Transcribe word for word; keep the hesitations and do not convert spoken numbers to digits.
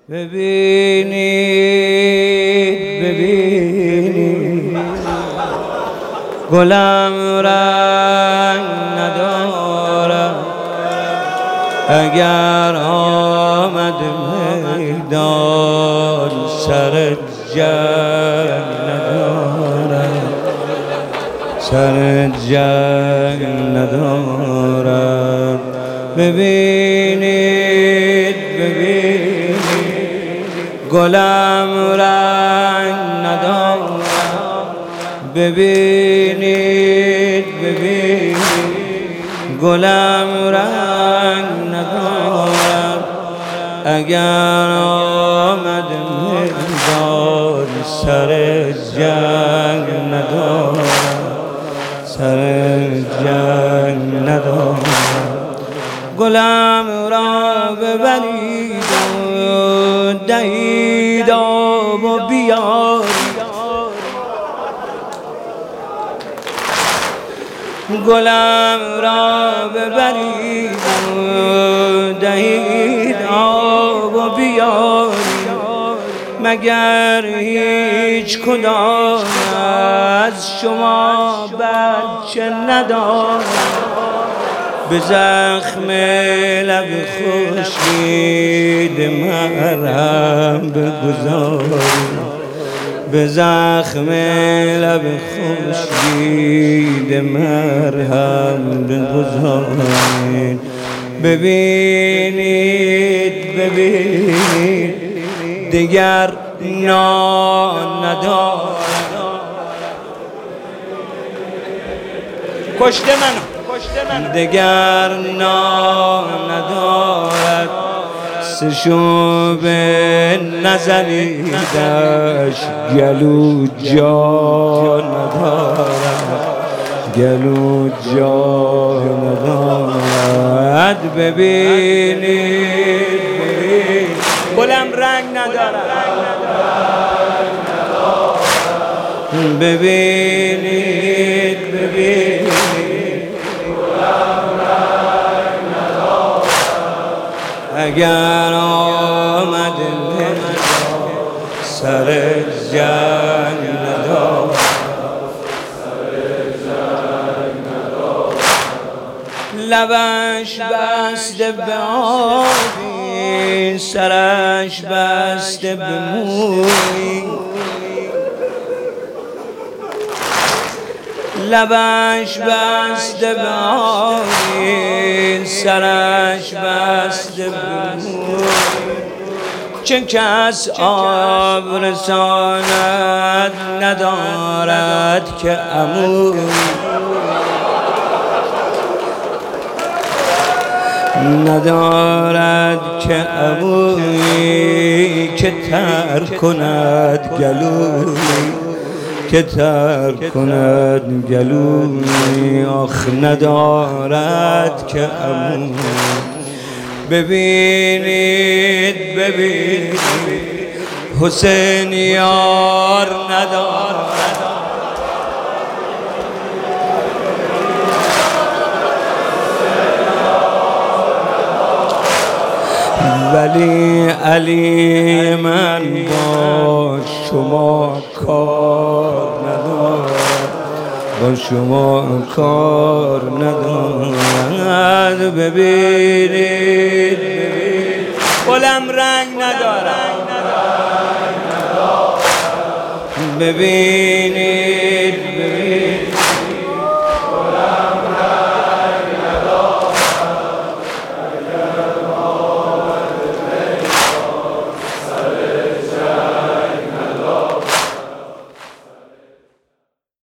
ببینید ببینید گلم رنگ ندارد اگر آمد میدان سر جنگ ندارد سر جنگ ندارد ببینید ببینید گلم رنگ ندارد ببینید ببینید گلم رنگ ندارد اگر آمد میدان سر جنگ ندارد سر جنگ ندارد گلم را ببرید و دهید آب و بیارید گلم را ببرید و دهید آب و بیارید مگر هیچ کدام از شما بچه ندارد به زخم لب خورشید مرهم بگذارید به زخم لب خورشید مرهم بگذارید ببینید ببینید دیگر نان ندارد کشته منو دگر نان ندارد سشوب نزنیدش گلو جا ندارد گلو جا ندارد ببینید گلم رنگ ندارد ببینید ببینید اگر آمد سر جنگ ندارد لبش بسته به آبی سرش بسته به موی لبش بسته به آبی سرش بسته به موی چه کس آب رساند ندارد که عموی ندارد که عموی که تر کند گلوی که تر کند گلوی آخ ندارد که عموی ببینید ببینید حسین یار ندارد ولی علی من با شما کار ندارد با شما کار ندارد ببینید گلم رنگ ندارد ببینید ببینید